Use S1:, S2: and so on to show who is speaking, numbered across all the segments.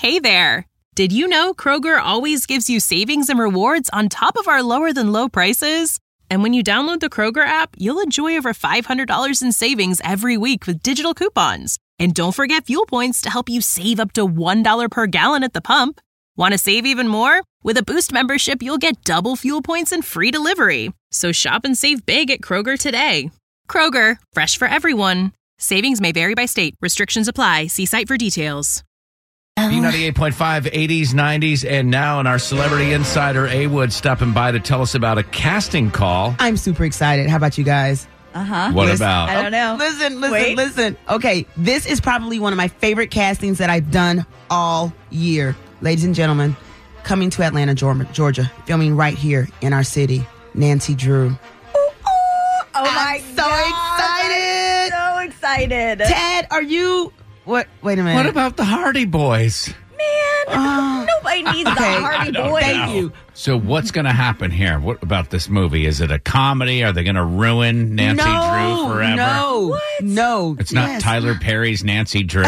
S1: Hey there! Did you know Kroger always gives you savings and rewards on top of our lower-than-low prices? And when you download the Kroger app, you'll enjoy over $500 in savings every week with digital coupons. And don't forget fuel points to help you save up to $1 per gallon at the pump. Want to save even more? With a Boost membership, you'll get double fuel points and free delivery. So shop and save big at Kroger today. Kroger, fresh for everyone. Savings may vary by state. Restrictions apply. See site for details.
S2: B98.5, 80s, 90s, and now in our celebrity insider, A. Wood, stopping by to tell us about a casting call.
S3: I'm super excited. How about you guys?
S2: What about?
S4: I don't know.
S3: Listen. Okay, this is probably one of my favorite castings that I've done all year. Ladies and gentlemen, coming to Atlanta, Georgia, filming right here in our city, Nancy Drew.
S4: Oh my
S3: so excited.
S4: So excited.
S3: Ted, are you... What? Wait a minute.
S2: What about the Hardy Boys?
S4: Man, nobody needs the Hardy Boys.
S3: Thank you.
S2: So what's going to happen here? What about this movie? Is it a comedy? Are they going to ruin Nancy Drew forever?
S3: No.
S2: It's not Tyler Perry's Nancy Drew.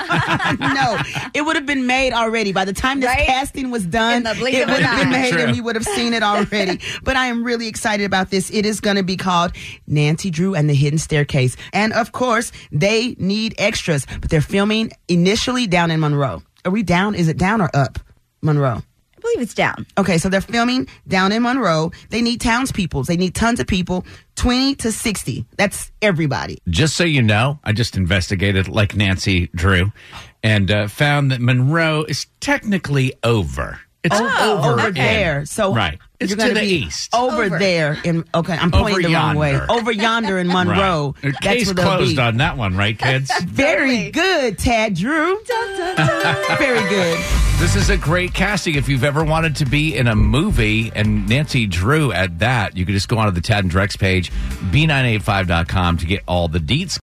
S3: No. It would have been made already. By the time this casting was done, it would have been made and we would have seen it already. But I am really excited about this. It is going to be called Nancy Drew and the Hidden Staircase. And of course, they need extras. But they're filming initially down in Monroe. Are we down? Is it down or up, Monroe?
S4: I believe it's down.
S3: Okay, so they're filming down in Monroe. They need townspeople. They need tons of people, 20 to 60. That's everybody.
S2: Just so you know, I just investigated like Nancy Drew and found that Monroe is technically over. It's over
S3: there. So
S2: right. It's
S3: you're
S2: to the
S3: be
S2: east.
S3: Over there. I'm pointing the wrong way. Over yonder in Monroe.
S2: Right.
S3: That's
S2: Case
S3: where they'll
S2: closed
S3: be.
S2: on that one, right, kids?
S3: Very good, Tad Drew. Very good.
S2: This is a great casting. If you've ever wanted to be in a movie, and Nancy Drew at that, you can just go onto the Tad and Drex page, B985.com to get all the deets.